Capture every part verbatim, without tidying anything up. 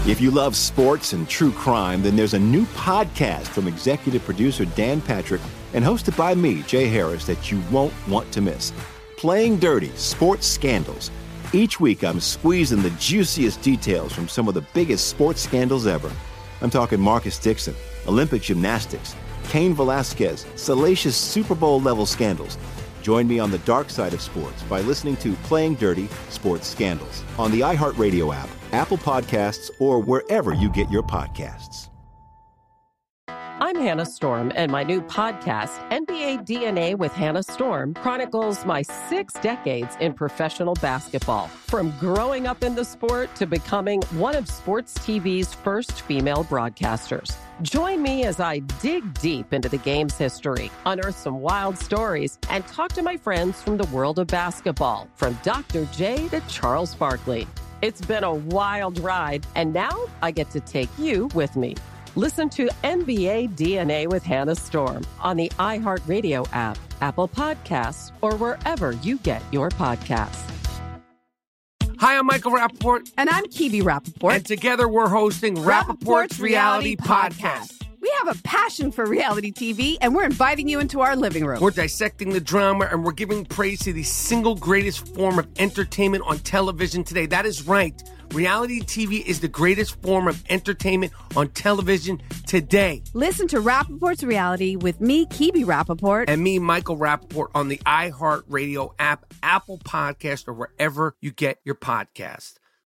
If you love sports and true crime, then there's a new podcast from executive producer Dan Patrick and hosted by me, Jay Harris, that you won't want to miss. Playing Dirty: Sports Scandals. Each week, I'm squeezing the juiciest details from some of the biggest sports scandals ever. I'm talking Marcus Dixon, Olympic gymnastics, Cain Velasquez, salacious Super Bowl-level scandals. Join me on the dark side of sports by listening to Playing Dirty: Sports Scandals on the iHeartRadio app, Apple Podcasts, or wherever you get your podcasts. I'm Hannah Storm, and my new podcast, N B A D N A with Hannah Storm, chronicles my six decades in professional basketball. From growing up in the sport to becoming one of sports T V's first female broadcasters. Join me as I dig deep into the game's history, unearth some wild stories, and talk to my friends from the world of basketball, from Doctor J to Charles Barkley. It's been a wild ride, and now I get to take you with me. Listen to N B A D N A with Hannah Storm on the iHeartRadio app, Apple Podcasts, or wherever you get your podcasts. Hi, I'm Michael Rappaport. And I'm Kibi Rappaport. And together we're hosting Rappaport's Reality Podcast. We have a passion for reality T V, and we're inviting you into our living room. We're dissecting the drama, and we're giving praise to the single greatest form of entertainment on television today. That is right. Reality T V is the greatest form of entertainment on television today. Listen to Rappaport's Reality with me, Kibi Rappaport. And me, Michael Rappaport, on the iHeartRadio app, Apple Podcast, or wherever you get your podcast.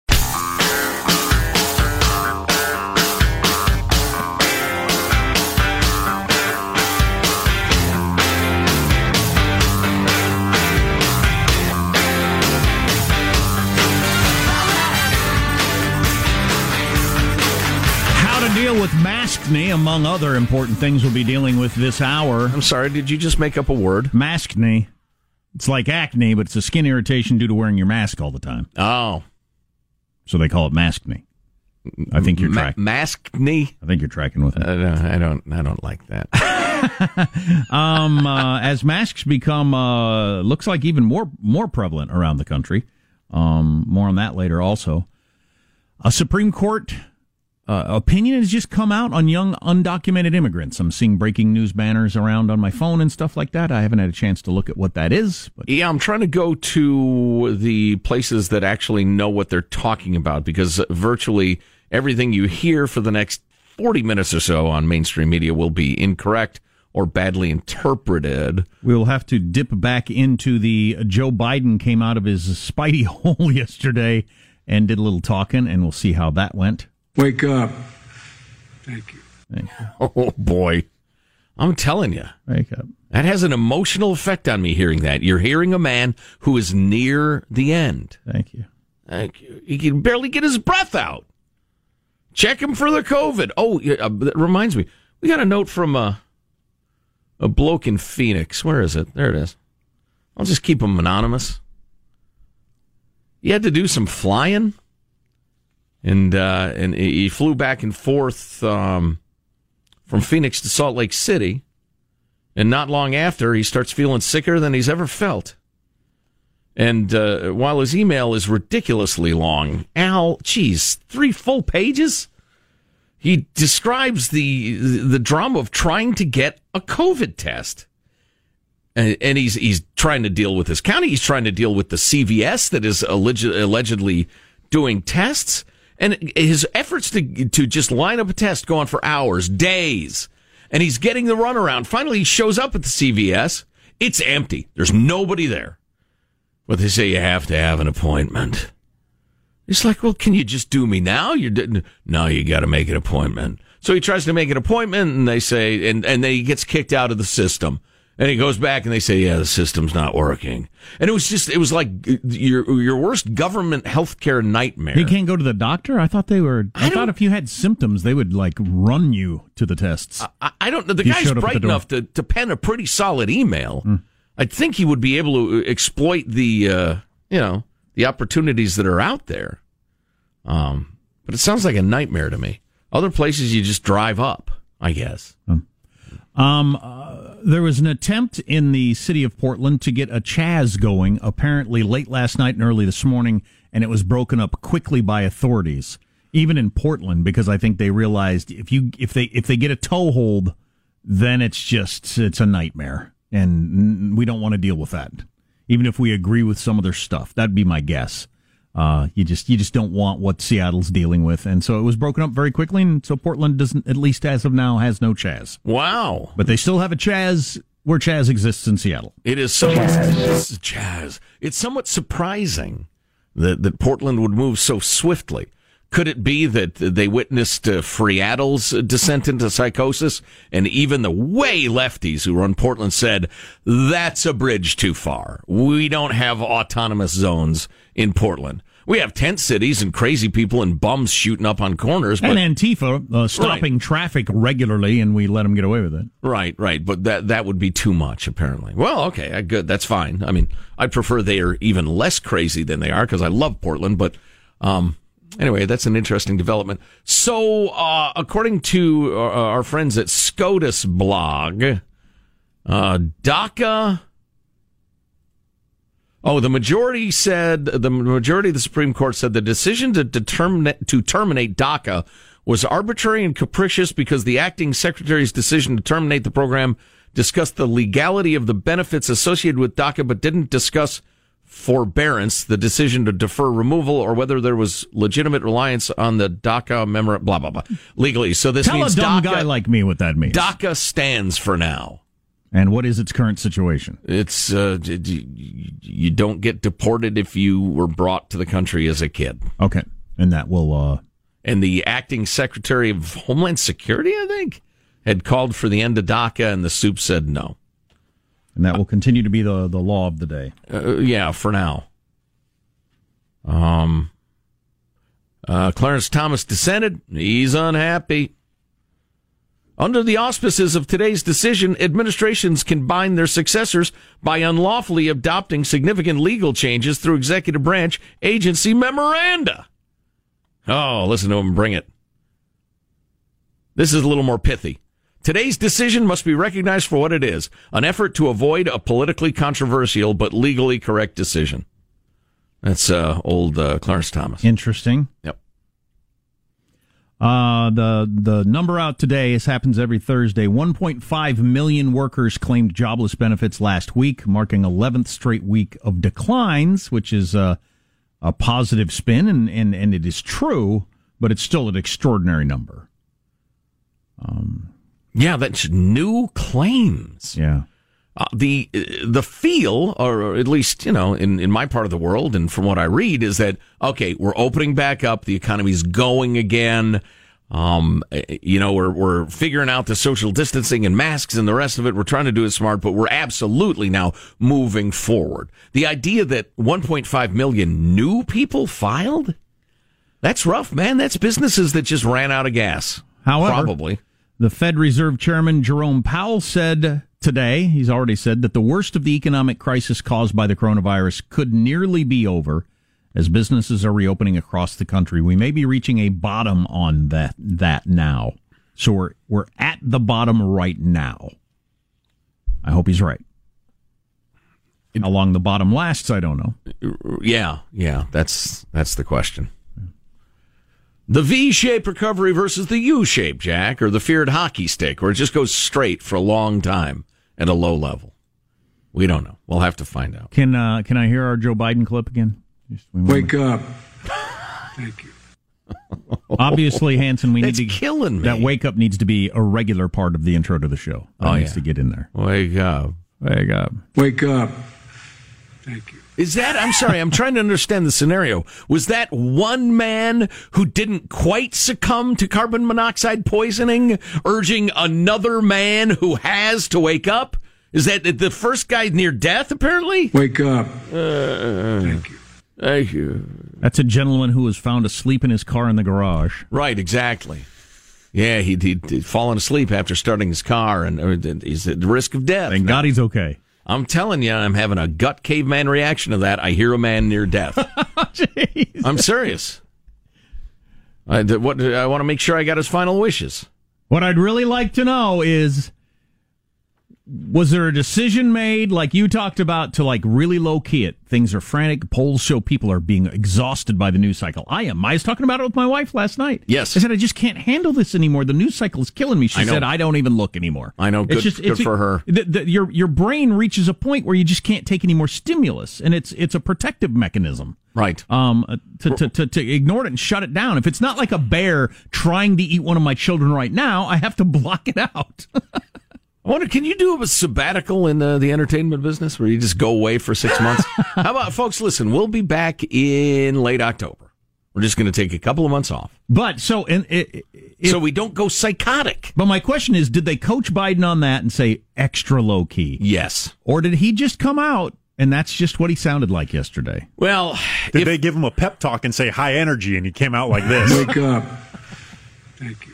Deal with maskne, among other important things we'll be dealing with this hour. I'm sorry, did you just make up a word? Maskne. It's like acne, but it's a skin irritation due to wearing your mask all the time. Oh. So they call it maskne. I think you're Ma- tracking. Maskne? I think you're tracking with it. Uh, no, I don't I don't like that. um, uh, as masks become, uh, looks like even more, more prevalent around the country. Um, more on that later also. A Supreme Court Uh, opinion has just come out on young undocumented immigrants. I'm seeing breaking news banners around on my phone and stuff like that. I haven't had a chance to look at what that is. But yeah, I'm trying to go to the places that actually know what they're talking about, because virtually everything you hear for the next forty minutes or so on mainstream media will be incorrect or badly interpreted. We'll have to dip back into the Joe Biden came out of his Spidey hole yesterday and did a little talking, and we'll see how that went. Wake up. Thank you. Thank you. Oh, boy. I'm telling you. Wake up. That has an emotional effect on me, hearing that. You're hearing a man who is near the end. Thank you. Thank you. He can barely get his breath out. Check him for the COVID. Oh, uh, that reminds me. We got a note from uh, a bloke in Phoenix. Where is it? There it is. I'll just keep him anonymous. He had to do some flying. And uh, and he flew back and forth um, from Phoenix to Salt Lake City. And not long after, he starts feeling sicker than he's ever felt. And uh, while his email is ridiculously long, Al, geez, three full pages? He describes the the drama of trying to get a COVID test. And, and he's he's trying to deal with his county. He's trying to deal with the C V S that is alleged, allegedly doing tests. And his efforts to to just line up a test go on for hours, days. And he's getting the runaround. Finally, he shows up at the C V S. It's empty. There's nobody there. But they say you have to have an appointment. It's like, well, can you just do me now? You didn't. No, you got to make an appointment. So he tries to make an appointment, and they say, and, and then he gets kicked out of the system. And he goes back, and they say, yeah, the system's not working. And it was just, it was like your your worst government healthcare nightmare. You can't go to the doctor? I thought they were, I, I thought if you had symptoms, they would, like, run you to the tests. I, I don't know. The guy's bright enough to, to pen a pretty solid email. Mm. I think he would be able to exploit the, uh, you know, the opportunities that are out there. Um, but it sounds like a nightmare to me. Other places you just drive up, I guess. Mm. Um, uh, there was an attempt in the city of Portland to get a Chaz going, apparently late last night and early this morning, and it was broken up quickly by authorities. Even in Portland, because I think they realized if you if they if they get a toehold, then it's just it's a nightmare, and we don't want to deal with that. Even if we agree with some of their stuff, that'd be my guess. Uh, you just you just don't want what Seattle's dealing with, and so it was broken up very quickly, and so Portland doesn't, at least as of now, has no Chaz. Wow! But they still have a Chaz where Chaz exists in Seattle. It is so Chaz. Chaz. It's somewhat surprising that that Portland would move so swiftly. Could it be that they witnessed uh, Freattle's descent into psychosis, and even the way lefties who run Portland said, that's a bridge too far. We don't have autonomous zones in Portland. We have tent cities and crazy people and bums shooting up on corners. But, and Antifa uh, stopping right. traffic regularly, and we let them get away with it. Right, right. But that that would be too much, apparently. Well, okay, good. That's fine. I mean, I prefer they are even less crazy than they are, because I love Portland, but... um. Anyway, that's an interesting development. So, uh, according to uh, our friends at SCOTUS blog, uh, DACA. Oh, the majority said the majority of the Supreme Court said the decision to determine to terminate DACA was arbitrary and capricious because the acting secretary's decision to terminate the program discussed the legality of the benefits associated with DACA, but didn't discuss forbearance, the decision to defer removal, or whether there was legitimate reliance on the DACA memorandum, blah, blah, blah, legally. So this Tell means a dumb DACA, guy like me what that means. DACA stands for now. And what is its current situation? It's, uh, you don't get deported if you were brought to the country as a kid. Okay. And that will, uh... And the acting secretary of Homeland Security, I think, had called for the end of DACA, and the soup said no. And that will continue to be the, the law of the day. Uh, yeah, for now. Um, uh, Clarence Thomas dissented. He's unhappy. Under the auspices of today's decision, administrations can bind their successors by unlawfully adopting significant legal changes through executive branch agency memoranda. Oh, listen to him bring it. This is a little more pithy. Today's decision must be recognized for what it is, an effort to avoid a politically controversial but legally correct decision. That's uh, old uh, Clarence Thomas. Interesting. Yep. Uh, the the number out today, this happens every Thursday, one point five million workers claimed jobless benefits last week, marking eleventh straight week of declines, which is uh, a positive spin, and, and, and it is true, but it's still an extraordinary number. Um. Yeah, that's new claims. Yeah. Uh, the the feel, or at least, you know, in, in my part of the world, and from what I read, is that, okay, we're opening back up, the economy's going again, um, you know, we're we're figuring out the social distancing and masks and the rest of it, we're trying to do it smart, but we're absolutely now moving forward. The idea that one point five million new people filed, that's rough, man. That's businesses that just ran out of gas. However, probably. The Fed Reserve Chairman Jerome Powell said today, he's already said, that the worst of the economic crisis caused by the coronavirus could nearly be over as businesses are reopening across the country. We may be reaching a bottom on that that now. So we're we're at the bottom right now. I hope he's right. How long the bottom lasts, I don't know. Yeah, yeah, that's that's the question. The V-shaped recovery versus the U-shaped, Jack, or the feared hockey stick, where it just goes straight for a long time at a low level. We don't know. We'll have to find out. Can uh, can I hear our Joe Biden clip again? Just, Wake up. Thank you. Obviously, Hanson, we That's need to killing me. That wake up needs to be a regular part of the intro to the show. That oh, needs yeah. to get in there. Wake up. Wake up. Wake up. Thank you. Is that, I'm sorry, I'm trying to understand the scenario. Was that one man who didn't quite succumb to carbon monoxide poisoning urging another man who has to wake up? Is that the first guy near death, apparently? Wake up. Uh, Thank you. Thank you. That's a gentleman who was found asleep in his car in the garage. Right, exactly. Yeah, he'd, he'd, he'd fallen asleep after starting his car, and uh, he's at the risk of death. Thank God he's okay. I'm telling you, I'm having a gut caveman reaction to that. I hear a man near death. I'm serious. I, what, I want to make sure I got his final wishes. What I'd really like to know is, was there a decision made, like you talked about, to like really low key it? Things are frantic. Polls show people are being exhausted by the news cycle. I am. I was talking about it with my wife last night. Yes. I said, I just can't handle this anymore. The news cycle is killing me. She I said, I don't even look anymore. I know. Good, it's just, good it's for a, her. The, the, your your brain reaches a point where you just can't take any more stimulus, and it's it's a protective mechanism. Right. Um, to, to, to, to ignore it and shut it down. If it's not like a bear trying to eat one of my children right now, I have to block it out. I wonder, can you do a sabbatical in uh, the entertainment business where you just go away for six months? How about, folks, listen, we'll be back in late October. We're just going to take a couple of months off. But so, and it, it, so we don't go psychotic. But my question is, did they coach Biden on that and say extra low key? Yes. Or did he just come out and that's just what he sounded like yesterday? Well, did if, they give him a pep talk and say high energy and he came out like this? Wake up. Thank you.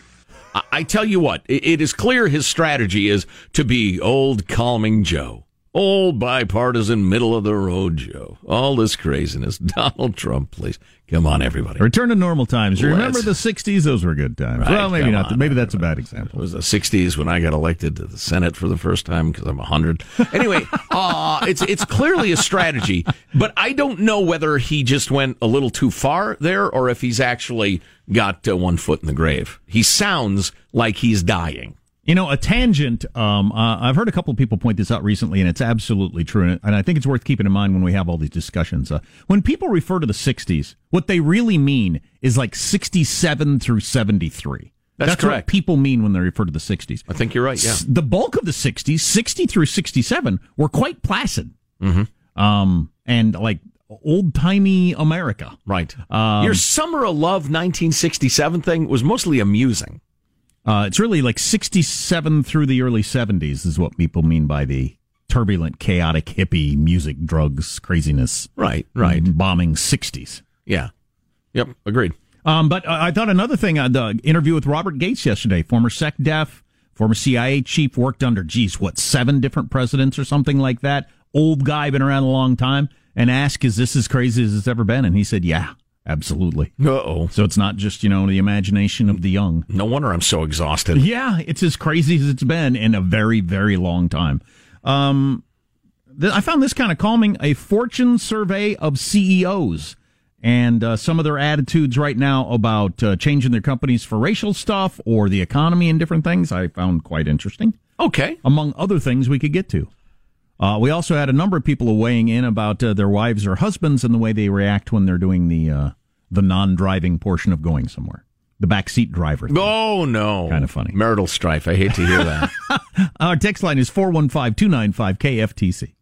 I tell you what, it is clear his strategy is to be old calming Joe. Old bipartisan, middle of the road Joe. All this craziness. Donald Trump, please. Come on, everybody. Return to normal times. You Let's, remember the sixties? Those were good times. Right, well, maybe not. on, maybe that's everybody. a bad example. It was the sixties when I got elected to the Senate for the first time because I'm one hundred. Anyway, uh, it's it's clearly a strategy, but I don't know whether he just went a little too far there or if he's actually got uh, one foot in the grave. He sounds like he's dying. You know, a tangent, um, uh, I've heard a couple of people point this out recently, and it's absolutely true, and I think it's worth keeping in mind when we have all these discussions. Uh, when people refer to the sixties, what they really mean is like sixty-seven through seventy-three. That's, That's correct. what people mean when they refer to the sixties. I think you're right, yeah. The bulk of the sixties, sixty through sixty-seven, were quite placid. Mm-hmm. Um, and like old-timey America. Right. Um, Your Summer of Love nineteen sixty-seven thing was mostly amusing. Uh, it's really like sixty-seven through the early seventies is what people mean by the turbulent, chaotic, hippie music, drugs, craziness. Right, right. Bombing sixties. Yeah. Yep, agreed. Um, but uh, I thought another thing, uh, the interview with Robert Gates yesterday, former SecDef, former C I A chief, worked under, geez, what, seven different presidents or something like that? Old guy, been around a long time, and asked, is this as crazy as it's ever been? And he said, yeah. Absolutely. Uh-oh. So it's not just, you know, the imagination of the young. No wonder I'm so exhausted. Yeah, it's as crazy as it's been in a very, very long time. Um, th- I found this kind of calming. A Fortune survey of C E Os and uh, some of their attitudes right now about uh, changing their companies for racial stuff or the economy and different things, I found quite interesting. Okay. Among other things we could get to. Uh, we also had a number of people weighing in about uh, their wives or husbands and the way they react when they're doing the uh, the non-driving portion of going somewhere. The backseat driver thing. Oh, no. Kind of funny. Marital strife. I hate to hear that. Our text line is four one five, two nine five, K F T C.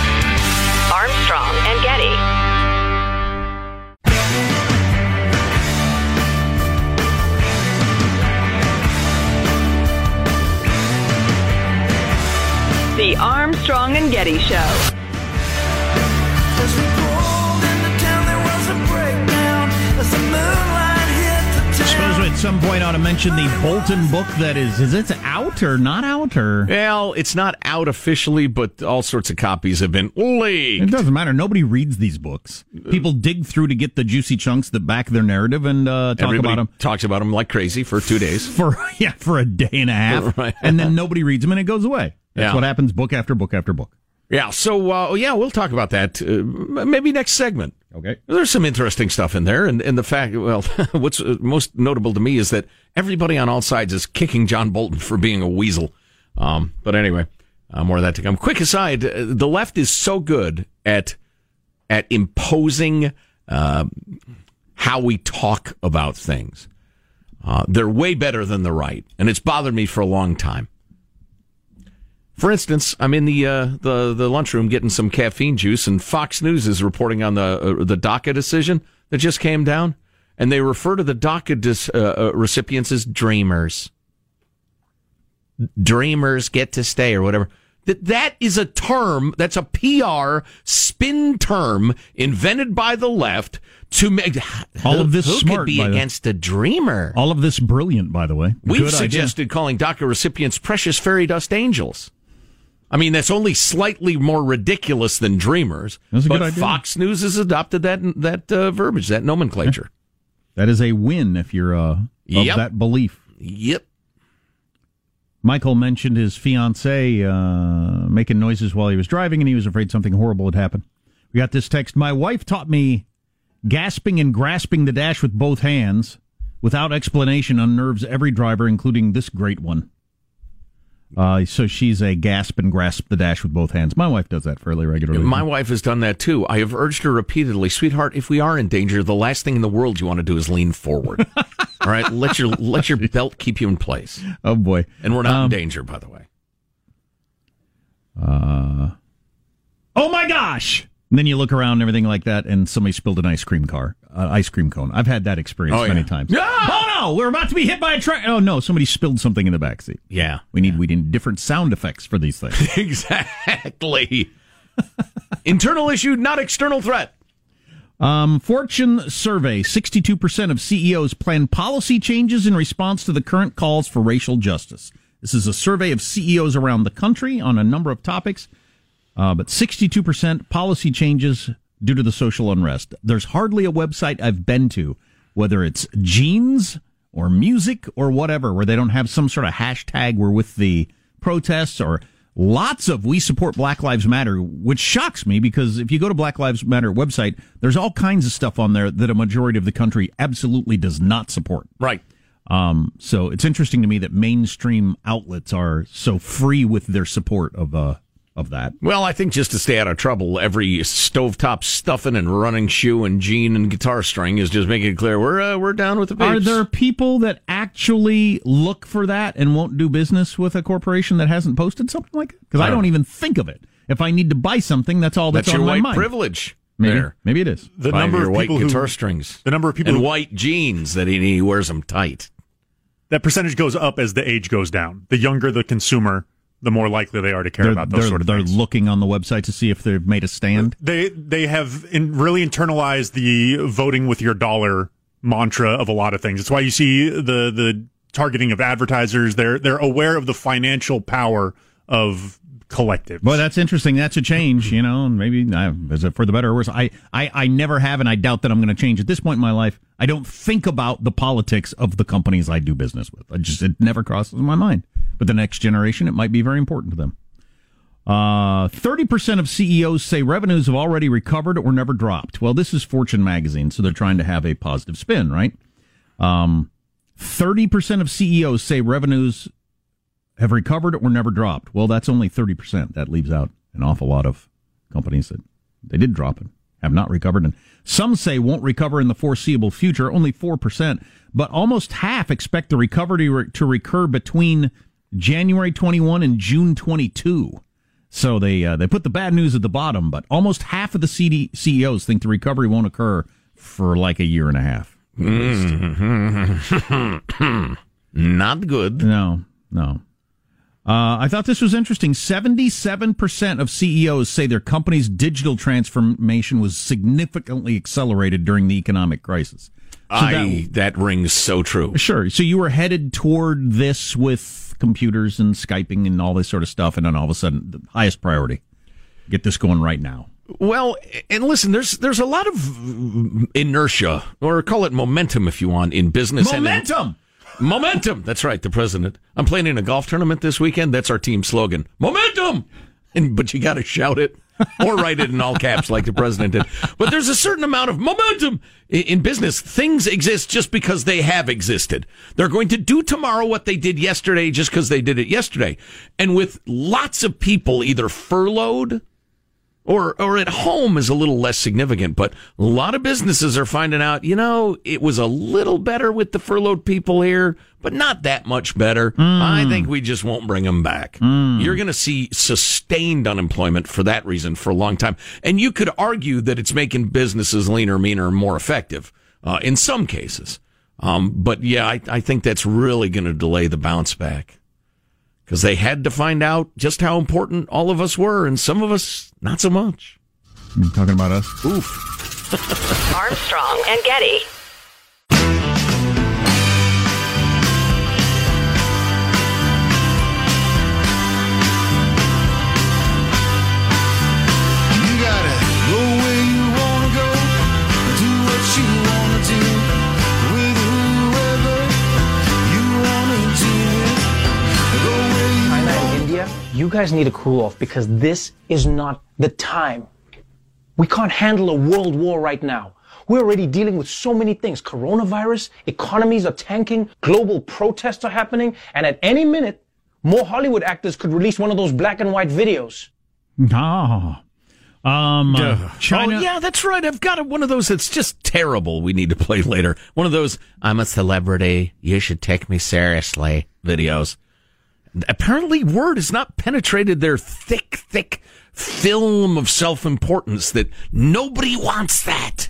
Armstrong and Getty. The Armstrong and Getty Show. I suppose at some point I ought to mention the Bolton book that is, is it out or not out? Or Well, it's not out officially, but all sorts of copies have been leaked. It doesn't matter. Nobody reads these books. People dig through to get the juicy chunks that back their narrative and uh, talk Everybody about them. talks about them like crazy for two days. For, yeah, for a day and a half. Right. And then nobody reads them and it goes away. That's Yeah. what happens book after book after book. Yeah, so, uh, yeah, we'll talk about that uh, maybe next segment. Okay. There's some interesting stuff in there, and, and the fact, well, what's most notable to me is that everybody on all sides is kicking John Bolton for being a weasel. Um, but anyway, uh, more of that to come. Quick aside, uh, the left is so good at at imposing uh, how we talk about things. Uh, they're way better than the right, and it's bothered me for a long time. For instance, I'm in the uh, the the lunchroom getting some caffeine juice, and Fox News is reporting on the uh, the DACA decision that just came down, and they refer to the DACA dis, uh, uh, recipients as dreamers. Dreamers get to stay, or whatever. That that is a term that's a P R spin term invented by the left to make All who, of this who smart, could be by the- against a dreamer. All of this brilliant, by the way. We've Good suggested idea. calling DACA recipients precious fairy dust angels. I mean, that's only slightly more ridiculous than dreamers. That's a but good idea. Fox News has adopted that that uh, verbiage, that nomenclature. That is a win if you're uh, of Yep. that belief. Yep. Michael mentioned his fiancée uh, making noises while he was driving, and he was afraid something horrible had happened. We got this text. My wife taught me gasping and grasping the dash with both hands without explanation unnerves every driver, including this great one. Uh, so she's a gasp and grasp the dash with both hands. My wife does that fairly regularly. My wife has done that too. I have urged her repeatedly, sweetheart, if we are in danger, the last thing in the world you want to do is lean forward. All right, let your let your belt keep you in place. Oh boy, and we're not um, in danger, by the way. Uh, oh my gosh! And then you look around and everything like that, and somebody spilled an ice cream car, uh, ice cream cone. I've had that experience oh, many yeah. times. Ah! Oh no, we're about to be hit by a truck. Oh no, somebody spilled something in the backseat. Yeah, we need yeah. we need different sound effects for these things. Exactly. Internal issue, not external threat. Um, Fortune survey, sixty-two percent of C E Os plan policy changes in response to the current calls for racial justice. This is a survey of C E Os around the country on a number of topics, uh, but sixty-two percent policy changes due to the social unrest. There's hardly a website I've been to, whether it's jeans or music or whatever, where they don't have some sort of hashtag we're with the protests, or lots of We Support Black Lives Matter, which shocks me because if you go to Black Lives Matter website, there's all kinds of stuff on there that a majority of the country absolutely does not support. Right. Um, so it's interesting to me that mainstream outlets are so free with their support of uh, of that. Well, I think just to stay out of trouble, every stovetop stuffing and running shoe and jean and guitar string is just making it clear we're uh, we're down with the babes. Are there people that actually look for that and won't do business with a corporation that hasn't posted something like it? Because I, I don't even think of it. If I need to buy something, that's all that's, that's on your my white mind. privilege. Maybe, there. maybe it is. The Buy number your of white people guitar who, strings. The number of people and who, white jeans that he, he wears them tight. That percentage goes up as the age goes down. The younger the consumer, the more likely they are to care they're, about those they're, sort of they're things. They're looking on the website to see if they've made a stand. They they have in, really internalized the voting with your dollar mantra of a lot of things. It's why you see the the targeting of advertisers. They're they're aware of the financial power of collectives. Well, that's interesting. That's a change, you know, and maybe uh, is it for the better or worse? I, I, I never have, and I doubt that I'm going to change at this point in my life. I don't think about the politics of the companies I do business with. I just it never crosses my mind. But the next generation, it might be very important to them. Uh, thirty percent of C E Os say revenues have already recovered or never dropped. Well, this is Fortune magazine, so they're trying to have a positive spin, right? Um, thirty percent of C E Os say revenues have recovered or never dropped. Well, that's only thirty percent. That leaves out an awful lot of companies that they did drop and have not recovered. And some say won't recover in the foreseeable future, only four percent. But almost half expect the recovery to recur between January twenty-one and June twenty-two. So they uh, they put the bad news at the bottom, but almost half of the C E Os think the recovery won't occur for like a year and a half. Mm-hmm. Not good. No, no. Uh, I thought this was interesting. seventy-seven percent of C E Os say their company's digital transformation was significantly accelerated during the economic crisis. So I, that, that rings so true. Sure. So you were headed toward this with computers and Skyping and all this sort of stuff, and then all of a sudden, the highest priority, get this going right now. Well, and listen, there's there's a lot of inertia, or call it momentum if you want, in business. Momentum! And in, momentum! That's right, the president. I'm playing in a golf tournament this weekend. That's our team slogan. Momentum! And, but you got to shout it or write it in all caps like the president did. But there's a certain amount of momentum in, in business. Things exist just because they have existed. They're going to do tomorrow what they did yesterday just because they did it yesterday. And with lots of people either furloughed or or at home is a little less significant, but a lot of businesses are finding out, you know, it was a little better with the furloughed people here, but not that much better. Mm. I think we just won't bring them back. Mm. You're going to see sustained unemployment for that reason for a long time. And you could argue that it's making businesses leaner, meaner, more effective uh, in some cases. Um, but yeah, I, I think that's really going to delay the bounce back. Because they had to find out just how important all of us were, and some of us, not so much. You're talking about us? Oof. Armstrong and Getty. Go guys need to cool off because this is not the time. We can't handle a world war right now. We're already dealing with so many things. Coronavirus, economies are tanking, global protests are happening, and at any minute, more Hollywood actors could release one of those black and white videos. Ah. Um, uh, China. Oh, yeah, that's right. I've got one of those that's just terrible we need to play later. One of those, I'm a celebrity, you should take me seriously videos. Apparently, word has not penetrated their thick, thick film of self-importance that nobody wants that.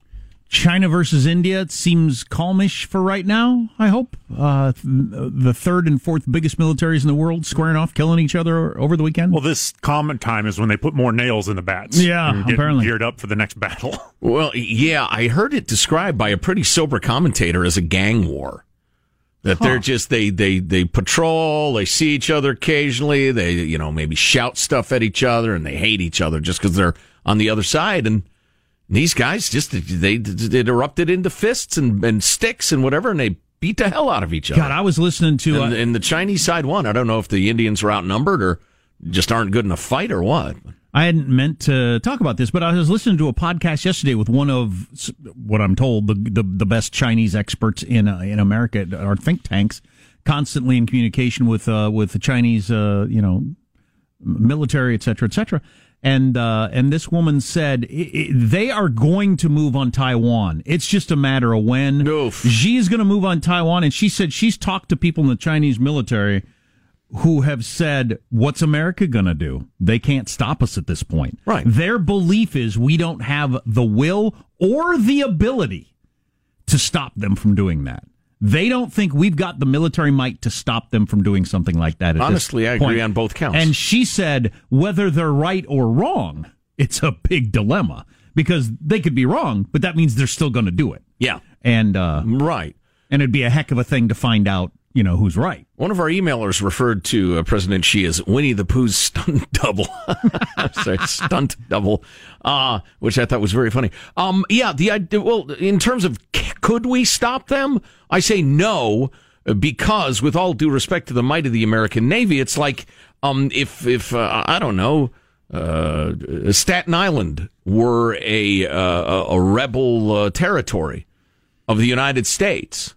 China versus India, it seems calmish for right now, I hope. Uh, the third and fourth biggest militaries in the world squaring off, killing each other over the weekend. Well, this common time is when they put more nails in the bats. Yeah, and get apparently. geared up for the next battle. Well, yeah, I heard it described by a pretty sober commentator as a gang war. That huh. they're just, they, they, they patrol, they see each other occasionally, they, you know, maybe shout stuff at each other, and they hate each other just because they're on the other side. And these guys just, they, they erupted into fists and, and sticks and whatever, and they beat the hell out of each other. God, I was listening to... And, uh, and the Chinese side won. I don't know if the Indians were outnumbered or just aren't good in a fight or what. I hadn't meant to talk about this, but I was listening to a podcast yesterday with one of what I'm told the the, the best Chinese experts in uh, in America, our think tanks, constantly in communication with uh, with the Chinese, uh, you know, military, et cetera, et cetera. And uh, and this woman said it, it, they are going to move on Taiwan. It's just a matter of when. Oof. Xi is going to move on Taiwan, and she said she's talked to people in the Chinese military who have said, what's America going to do? They can't stop us at this point. Right. Their belief is we don't have the will or the ability to stop them from doing that. They don't think we've got the military might to stop them from doing something like that at Honestly, this I point. agree on both counts. And she said, whether they're right or wrong, it's a big dilemma because they could be wrong, but that means they're still going to do it. Yeah. And, uh, right. And it'd be a heck of a thing to find out, you know, who's right. One of our emailers referred to uh, President Xi as Winnie the Pooh's stunt double. Sorry, stunt double, uh, which I thought was very funny. Um, yeah, the idea, well, in terms of c- could we stop them? I say no, because with all due respect to the might of the American Navy, it's like um, if, if uh, I don't know, uh, Staten Island were a, uh, a rebel uh, territory of the United States.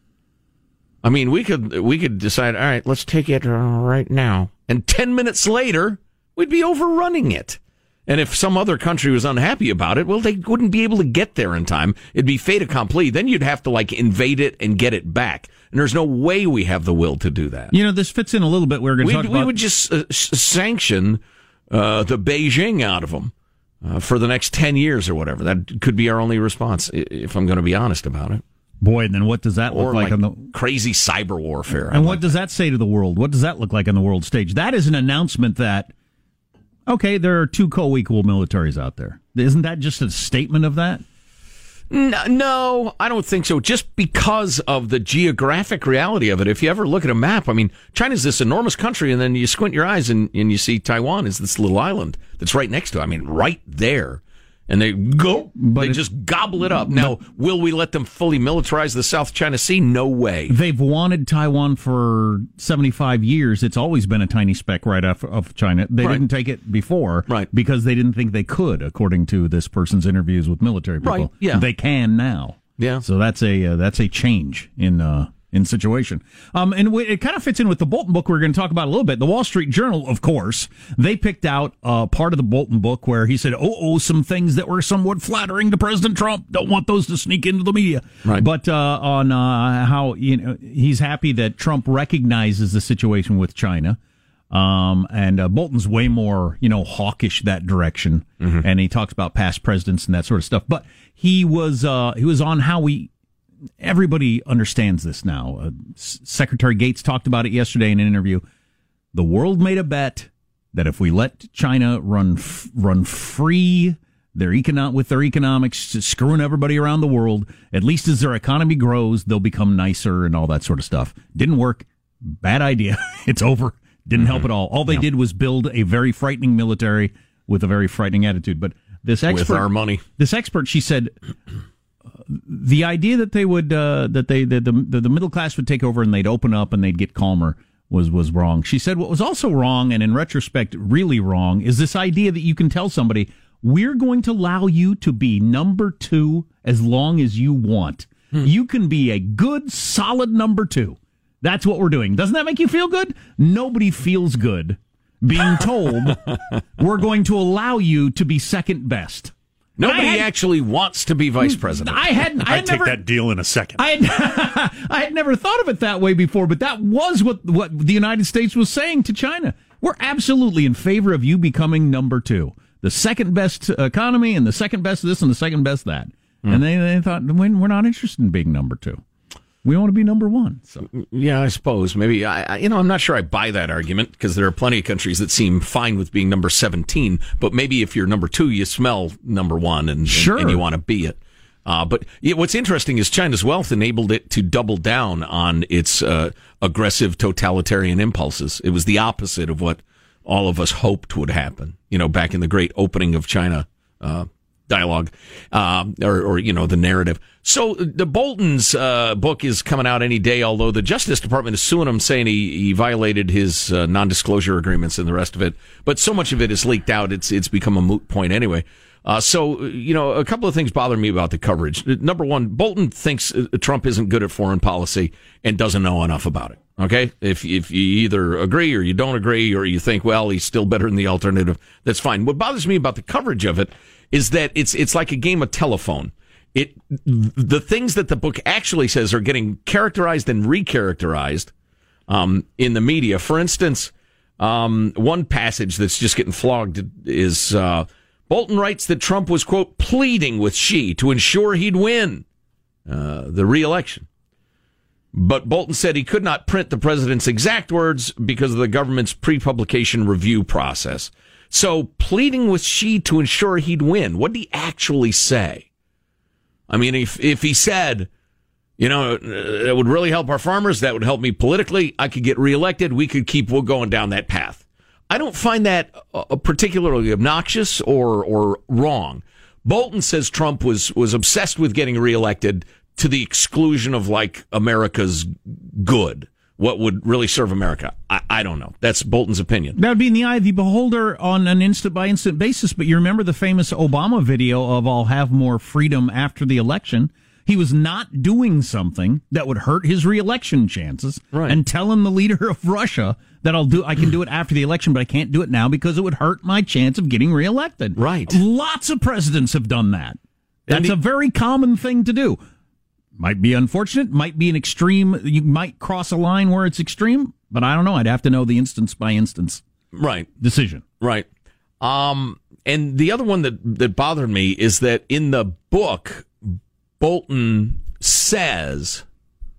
I mean, we could we could decide, all right, let's take it right now. And ten minutes later, we'd be overrunning it. And if some other country was unhappy about it, well, they wouldn't be able to get there in time. It'd be fait accompli. Then you'd have to, like, invade it and get it back. And there's no way we have the will to do that. You know, this fits in a little bit. We're going to talk we, about... We would just uh, sanction uh, the Beijing out of them uh, for the next ten years or whatever. That could be our only response, if I'm going to be honest about it. Boy, then what does that look or like, like on the crazy cyber warfare? And I what like does that say to the world? What does that look like on the world stage? That is an announcement that, okay, there are two co-equal militaries out there. Isn't that just a statement of that? No, no, I don't think so. Just because of the geographic reality of it. If you ever look at a map, I mean, China's this enormous country, and then you squint your eyes and, and you see Taiwan is this little island that's right next to it. I mean, right there. And they go, but they it, just gobble it up. Now, will we let them fully militarize the South China Sea? No way. They've wanted Taiwan for seventy-five years. It's always been a tiny speck right off of China. They right. didn't take it before right. because they didn't think they could, according to this person's interviews with military people. Right. Yeah. They can now. Yeah. So that's a uh, that's a change in uh, in situation. Um, and w- it kind of fits in with the Bolton book we're going to talk about a little bit. The Wall Street Journal, of course, they picked out uh, part of the Bolton book where he said, oh, oh, some things that were somewhat flattering to President Trump. Don't want those to sneak into the media. Right. But uh, on uh, how you know he's happy that Trump recognizes the situation with China. Um, and uh, Bolton's way more, you know, hawkish that direction. Mm-hmm. And he talks about past presidents and that sort of stuff. But he was uh, he was on how we... Everybody understands this now. Uh, Secretary Gates talked about it yesterday in an interview. The world made a bet that if we let China run f- run free their econo- with their economics, screwing everybody around the world, at least as their economy grows, they'll become nicer and all that sort of stuff. Didn't work. Bad idea. It's over. Didn't mm-hmm. help at all. All they no. did was build a very frightening military with a very frightening attitude. But this expert, with our money, this expert, she said, the idea that they would uh, that they that the, the the middle class would take over and they'd open up and they'd get calmer was was wrong. She said what was also wrong, and in retrospect, really wrong, is this idea that you can tell somebody, we're going to allow you to be number two as long as you want. Hmm. You can be a good, solid number two. That's what we're doing. Doesn't that make you feel good? Nobody feels good being told we're going to allow you to be second best. Nobody had, actually wants to be vice president. I had. I I'd had take never, that deal in a second. I had, I had never thought of it that way before, but that was what, what the United States was saying to China. We're absolutely in favor of you becoming number two, the second best economy, and the second best this, and the second best that. Mm. And they, they thought, we're not interested in being number two. We want to be number one. So yeah, I suppose maybe I, I you know I'm not sure I buy that argument, because there are plenty of countries that seem fine with being number seventeen. But maybe if you're number two, you smell number one, and sure. and, and you want to be it. Uh, but yeah, what's interesting is China's wealth enabled it to double down on its uh, aggressive totalitarian impulses. It was the opposite of what all of us hoped would happen. You know, back in the great opening of China. Uh, dialogue, uh, or, or, you know, the narrative. So the Bolton's uh, book is coming out any day, although the Justice Department is suing him, saying he, he violated his uh, non-disclosure agreements and the rest of it. But so much of it is leaked out, it's it's become a moot point anyway. Uh, so, you know, a couple of things bother me about the coverage. Number one, Bolton thinks Trump isn't good at foreign policy and doesn't know enough about it. Okay? If if you either agree or you don't agree, or you think, well, he's still better than the alternative, that's fine. What bothers me about the coverage of it is that it's it's like a game of telephone. It the things that the book actually says are getting characterized and recharacterized um, in the media. For instance, um, one passage that's just getting flogged is uh, Bolton writes that Trump was, quote, pleading with Xi to ensure he'd win uh, the re-election. But Bolton said he could not print the president's exact words because of the government's pre-publication review process. So, pleading with Xi to ensure he'd win. What did he actually say? I mean, if if he said, you know, it would really help our farmers, that would help me politically, I could get reelected, we could keep going down that path. I don't find that uh, particularly obnoxious or or wrong. Bolton says Trump was was obsessed with getting reelected to the exclusion of, like, America's good. What would really serve America? I, I don't know. That's Bolton's opinion. That would be in the eye of the beholder on an instant-by-instant basis, but you remember the famous Obama video of I'll have more freedom after the election. He was not doing something that would hurt his reelection chances, right, and telling the leader of Russia that I'll do, I can do it after the election, but I can't do it now because it would hurt my chance of getting reelected. Right. Lots of presidents have done that. That's the, a very common thing to do. Might be unfortunate, might be an extreme, you might cross a line where it's extreme, but I don't know. I'd have to know the instance by instance right decision. Right. Um, and the other one that, that bothered me is that in the book, Bolton says,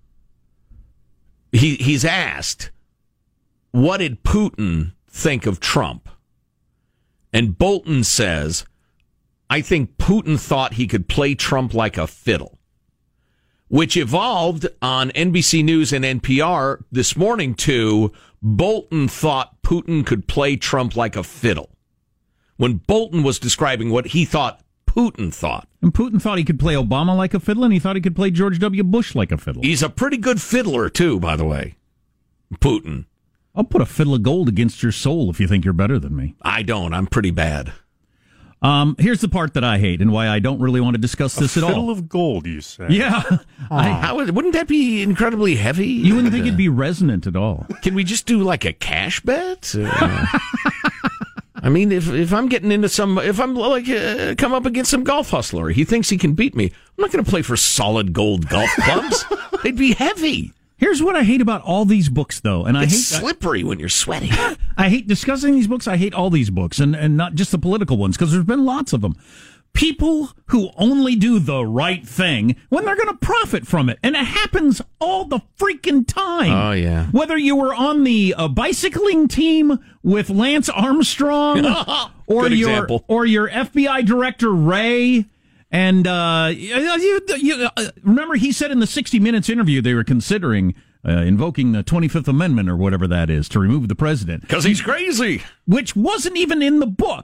he he's asked, what did Putin think of Trump? And Bolton says, I think Putin thought he could play Trump like a fiddle. Which evolved on N B C News and N P R this morning to Bolton thought Putin could play Trump like a fiddle. When Bolton was describing what he thought Putin thought. And Putin thought he could play Obama like a fiddle, and he thought he could play George W. Bush like a fiddle. He's a pretty good fiddler, too, by the way. Putin. I'll put a fiddle of gold against your soul if you think you're better than me. I don't. I'm pretty bad. Um, here's the part that I hate and why I don't really want to discuss this a at all. Fiddle of gold, you say? Yeah. I, how, wouldn't that be incredibly heavy? You wouldn't think it'd be resonant at all. Can we just do like a cash bet? Uh, I mean, if if I'm getting into some, if I'm like uh, come up against some golf hustler, he thinks he can beat me. I'm not going to play for solid gold golf clubs. They'd be heavy. Here's what I hate about all these books, though, and I it's hate slippery when you're sweating. I hate discussing these books. I hate all these books, and, and not just the political ones, because there's been lots of them. People who only do the right thing when they're going to profit from it, and it happens all the freaking time. Oh yeah. Whether you were on the uh, bicycling team with Lance Armstrong, or Good your example. or your F B I director Ray. And uh, you, you, uh, remember, he said in the sixty minutes interview they were considering uh, invoking the twenty-fifth Amendment or whatever that is to remove the president. Because he's crazy. Which wasn't even in the book.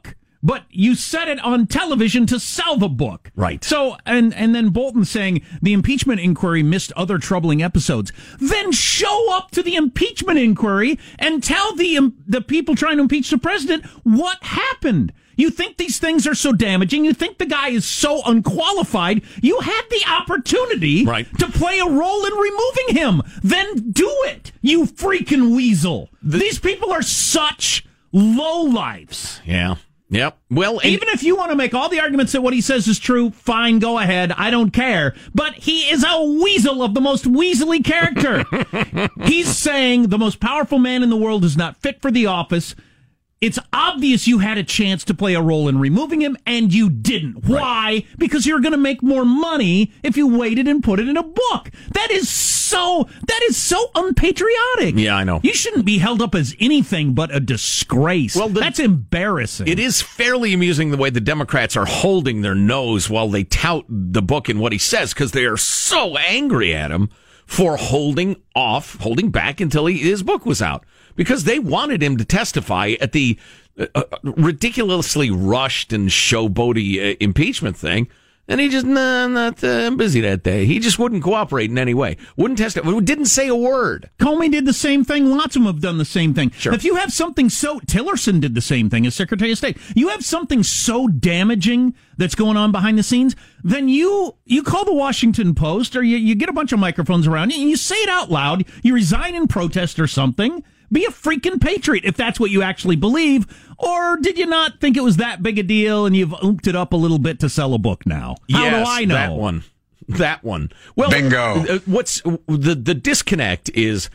but you said it on television to sell the book. Right. So, and, and then Bolton saying the impeachment inquiry missed other troubling episodes. Then show up to the impeachment inquiry and tell the, um, the people trying to impeach the president what happened. You think these things are so damaging? You think the guy is so unqualified? You had the opportunity right. to play a role in removing him. Then do it, you freaking weasel. The- these people are such lowlifes. Yeah. Yep. Well, and- even if you want to make all the arguments that what he says is true, fine, go ahead. I don't care. But he is a weasel of the most weaselly character. He's saying the most powerful man in the world is not fit for the office. It's obvious you had a chance to play a role in removing him, and you didn't. Why? Right. Because you're going to make more money if you waited and put it in a book. That is so, that is so unpatriotic. Yeah, I know. You shouldn't be held up as anything but a disgrace. Well, the, that's embarrassing. It is fairly amusing the way the Democrats are holding their nose while they tout the book and what he says, because they are so angry at him for holding off, holding back until he, his book was out. Because they wanted him to testify at the uh, ridiculously rushed and showboaty uh, impeachment thing. And he just, nah, I'm not, uh, I'm busy that day. He just wouldn't cooperate in any way. Wouldn't testify. Didn't say a word. Comey did the same thing. Lots of them have done the same thing. Sure. If you have something so, Tillerson did the same thing as Secretary of State. You have something so damaging that's going on behind the scenes, then you, you call the Washington Post or you, you get a bunch of microphones around you and you say it out loud. You resign in protest or something. Be a freaking patriot if that's what you actually believe. Or did you not think it was that big a deal and you've oomped it up a little bit to sell a book now? How yes, do I know? That one. That one. Well, bingo. What's the the disconnect is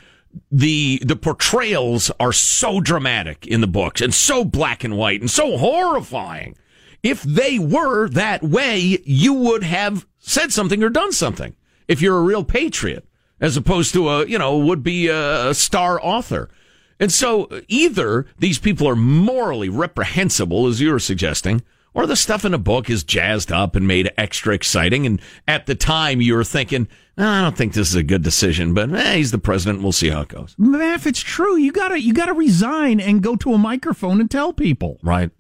the the portrayals are so dramatic in the books and so black and white and so horrifying. If they were that way, you would have said something or done something. If you're a real patriot, as opposed to a you know would be a star author. And so either these people are morally reprehensible, as you were suggesting, or the stuff in a book is jazzed up and made extra exciting. And at the time, you were thinking, oh, I don't think this is a good decision, but eh, he's the president. We'll see how it goes. Man, if it's true, you gotta you gotta resign and go to a microphone and tell people. Right.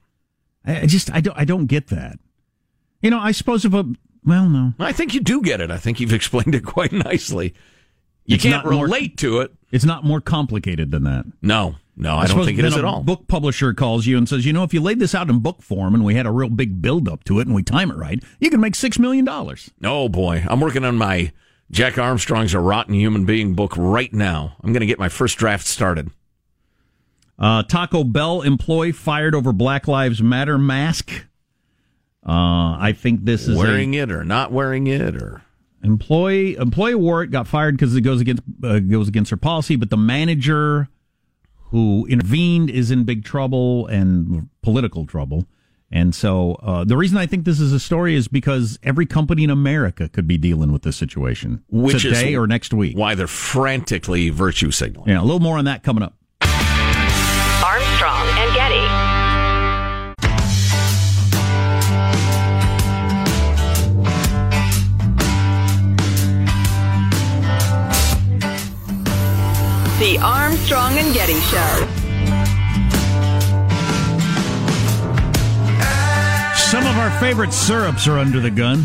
I just I don't I don't get that. You know, I suppose if a well, no, I think you do get it. I think you've explained it quite nicely. You it's can't relate more, to it. It's not more complicated than that. No, no, I, I don't think it is at all. A book publisher calls you and says, you know, if you laid this out in book form and we had a real big build up to it and we time it right, you can make six million dollars. Oh, boy. I'm working on my Jack Armstrong's a Rotten Human Being book right now. I'm going to get my first draft started. Uh, Taco Bell employee fired over Black Lives Matter mask. Uh, I think this is wearing a, it or not wearing it or... Employee employee wore it, got fired because it goes against uh, goes against her policy. But the manager who intervened is in big trouble and political trouble. And so uh, the reason I think this is a story is because every company in America could be dealing with this situation Which today is or next week. Why they're frantically virtue signaling. Yeah, a little more on that coming up. Armstrong and Getty. The Armstrong and Getty Show. Some of our favorite syrups are under the gun.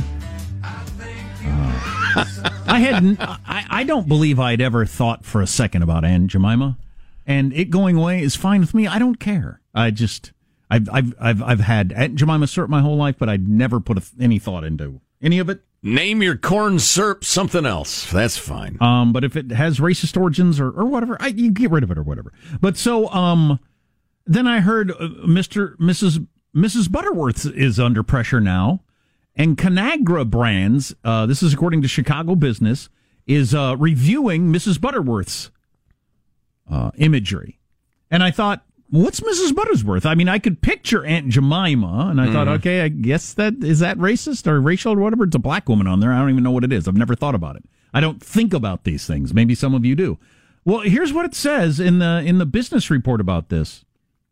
Uh, I had I, I don't believe I'd ever thought for a second about Aunt Jemima, and it going away is fine with me. I don't care. I just I've I've I've I've had Aunt Jemima syrup my whole life, but I'd never put a, any thought into any of it. Name your corn syrup something else. That's fine. Um, but if it has racist origins or, or whatever, I, you get rid of it or whatever. But so, um, then I heard uh, Mister Missus Missus Butterworth is under pressure now, and Conagra Brands, uh, this is according to Chicago Business, is uh, reviewing Missus Butterworth's uh, imagery. And I thought, what's Missus Butterworth? I mean, I could picture Aunt Jemima, and I mm. thought, okay, I guess that is that racist or racial or whatever. It's a black woman on there. I don't even know what it is. I've never thought about it. I don't think about these things. Maybe some of you do. Well, here's what it says in the in the business report about this.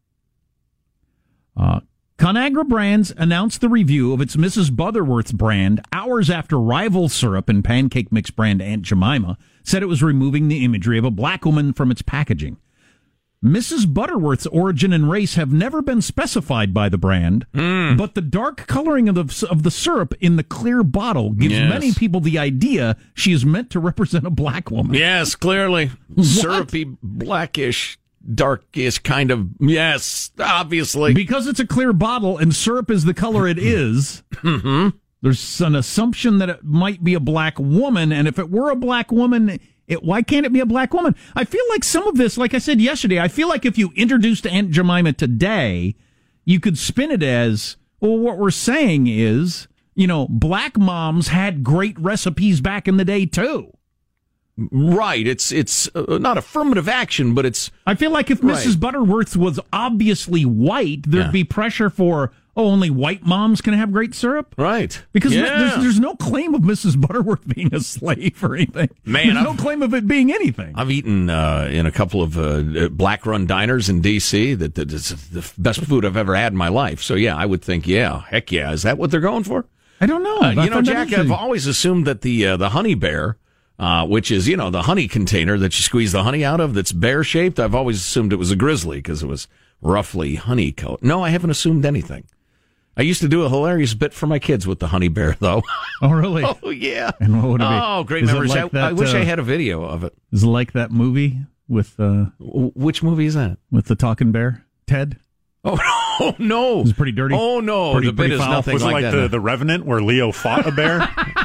Uh, Conagra Brands announced the review of its Missus Butterworth's brand hours after rival syrup and pancake mix brand Aunt Jemima said it was removing the imagery of a black woman from its packaging. Missus Butterworth's origin and race have never been specified by the brand, mm. but the dark coloring of the of the syrup in the clear bottle gives yes. many people the idea she is meant to represent a black woman. Yes, clearly. What? Syrupy, blackish, darkish kind of, yes, obviously. Because it's a clear bottle and syrup is the color it is, mm-hmm. there's an assumption that it might be a black woman, and if it were a black woman... It, why can't it be a black woman? I feel like some of this, like I said yesterday, I feel like if you introduced Aunt Jemima today, you could spin it as, well, what we're saying is, you know, black moms had great recipes back in the day, too. Right. It's it's uh, not affirmative action, but it's... I feel like if Missus Right. Butterworth was obviously white, there'd yeah. be pressure for... Oh, only white moms can have great syrup? Right. Because yeah. there's, there's no claim of Missus Butterworth being a slave or anything. Man, there's I've, no claim of it being anything. I've eaten uh, in a couple of uh, black-run diners in D C that, that is the best food I've ever had in my life. So, yeah, I would think, yeah, heck yeah. Is that what they're going for? I don't know. Uh, you know, Jack, I've always assumed that the uh, the honey bear, uh, which is, you know, the honey container that you squeeze the honey out of that's bear-shaped, I've always assumed it was a grizzly because it was roughly honey coat. No, I haven't assumed anything. I used to do a hilarious bit for my kids with the honey bear, though. Oh, really? Oh, yeah. And what would it be? Oh, great is memories. Like I, that, I wish uh, I had a video of it. Is it like that movie with... Uh, Which movie is that? With the talking bear? Ted? Oh, oh no. It was pretty dirty. Oh, no. Pretty, the bit is foul. nothing was like, it like that. the, the Revenant where Leo fought a bear?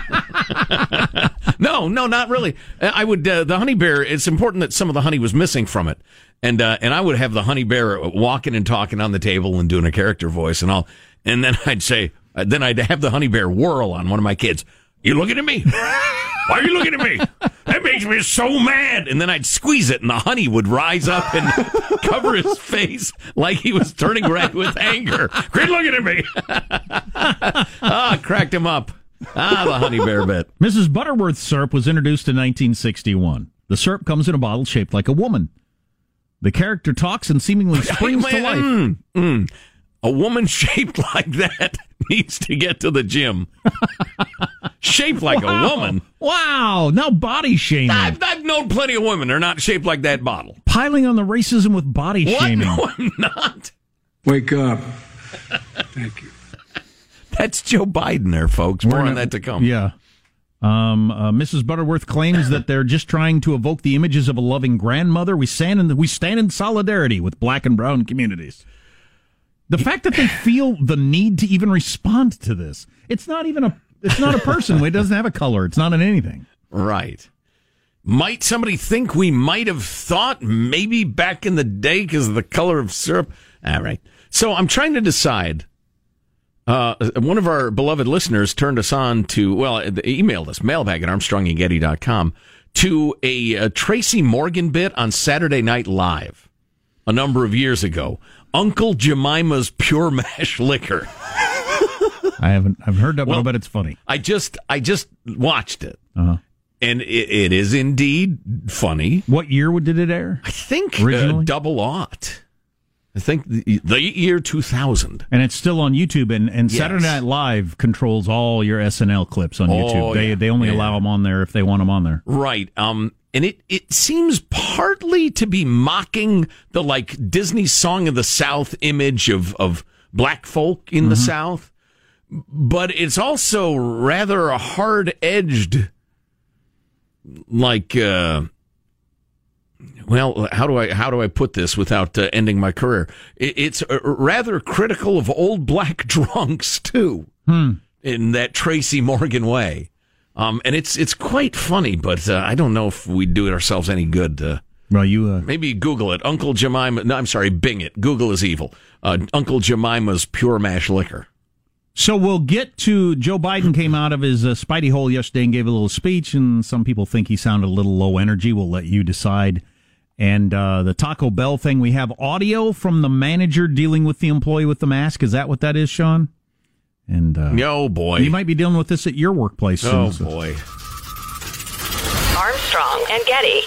No, no, not really. I would, uh, the honey bear, it's important that some of the honey was missing from it. And, uh, and I would have the honey bear walking and talking on the table and doing a character voice and all. And then I'd say, uh, then I'd have the honey bear whirl on one of my kids. You looking at me? Why are you looking at me? That makes me so mad. And then I'd squeeze it and the honey would rise up and cover his face like he was turning red with anger. Quit looking at me. Ah, it cracked him up. Ah, the honey bear bit. Missus Butterworth's syrup was introduced in nineteen sixty-one. The syrup comes in a bottle shaped like a woman. The character talks and seemingly springs to life. Mm, mm. A woman shaped like that needs to get to the gym. Shaped like wow. a woman? Wow. Now body shaming. I've, I've known plenty of women. They're not shaped like that bottle. Piling on the racism with body what? shaming. No, I'm not. Wake up. Thank you. That's Joe Biden there, folks. More We're on gonna, that to come. Yeah. Um, uh, Missus Butterworth claims that they're just trying to evoke the images of a loving grandmother. We stand in, we stand in solidarity with black and brown communities. The fact that they feel the need to even respond to this, it's not even a, it's not a person. It doesn't have a color. It's not an anything. Right. Might somebody think we might have thought maybe back in the day because of the color of syrup? All right. So I'm trying to decide. Uh, one of our beloved listeners turned us on to, well, emailed us, mailbag at armstrong and getty dot com, to a, a Tracy Morgan bit on Saturday Night Live a number of years ago. Uncle Jemima's Pure Mash Liquor. I haven't, I've heard that, well, but it's funny. I just, I just watched it. Uh-huh. And it, it is indeed funny. What year did it air? I think originally uh, double aught. I think the, the year two thousand. And it's still on YouTube, and, and yes. Saturday Night Live controls all your S N L clips on oh, YouTube. They yeah. they only yeah. allow them on there if they want them on there. Right. Um. And it, it seems partly to be mocking the, like, Disney Song of the South image of, of black folk in mm-hmm. the South. But it's also rather a hard-edged, like, uh, well, how do I how do I put this without uh, ending my career? It, it's uh, rather critical of old black drunks, too, hmm. in that Tracy Morgan way. Um, and it's it's quite funny, but uh, I don't know if we do it ourselves any good. Uh, well, you uh... maybe Google it. Uncle Jemima. No, I'm sorry, Bing it. Google is evil. Uh, Uncle Jemima's Pure Mash Liquor. So we'll get to Joe Biden came out of his uh, Spidey hole yesterday and gave a little speech, and some people think he sounded a little low energy. We'll let you decide. And uh, the Taco Bell thing, we have audio from the manager dealing with the employee with the mask. Is that what that is, Sean? And uh, oh boy, you might be dealing with this at your workplace soon. Oh boy. Armstrong and Getty.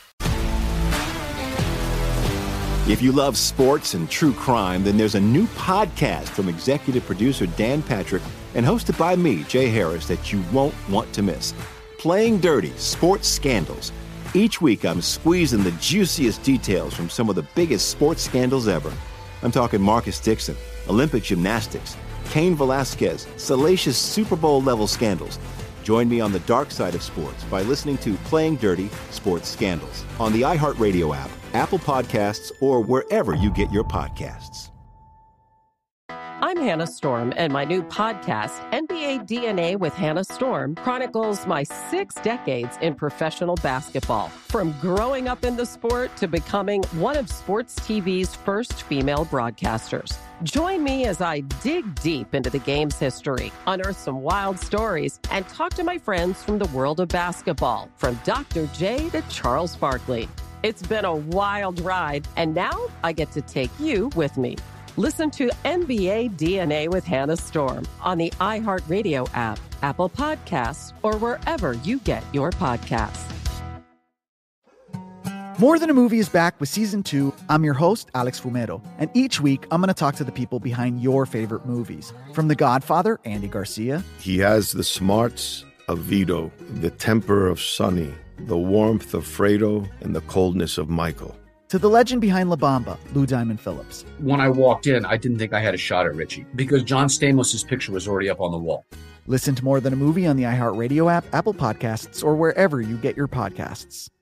If you love sports and true crime, then there's a new podcast from executive producer Dan Patrick and hosted by me, Jay Harris, that you won't want to miss. Playing Dirty: Sports Scandals. Each week, I'm squeezing the juiciest details from some of the biggest sports scandals ever. I'm talking Marcus Dixon, Olympic gymnastics, Cain Velasquez, salacious Super Bowl-level scandals. Join me on the dark side of sports by listening to Playing Dirty Sports Scandals on the iHeartRadio app, Apple Podcasts, or wherever you get your podcasts. I'm Hannah Storm, and my new podcast, N B A D N A with Hannah Storm, chronicles my six decades in professional basketball. From growing up in the sport to becoming one of sports T V's first female broadcasters. Join me as I dig deep into the game's history, unearth some wild stories, and talk to my friends from the world of basketball, from Doctor J to Charles Barkley. It's been a wild ride, and now I get to take you with me. Listen to N B A D N A with Hannah Storm on the iHeartRadio app, Apple Podcasts, or wherever you get your podcasts. More Than a Movie is back with season two. I'm your host, Alex Fumero, and each week I'm going to talk to the people behind your favorite movies. From The Godfather, Andy Garcia. He has the smarts of Vito, the temper of Sonny, the warmth of Fredo, and the coldness of Michael. To the legend behind La Bamba, Lou Diamond Phillips. When I walked in, I didn't think I had a shot at Richie because John Stamos' picture was already up on the wall. Listen to More Than a Movie on the iHeartRadio app, Apple Podcasts, or wherever you get your podcasts.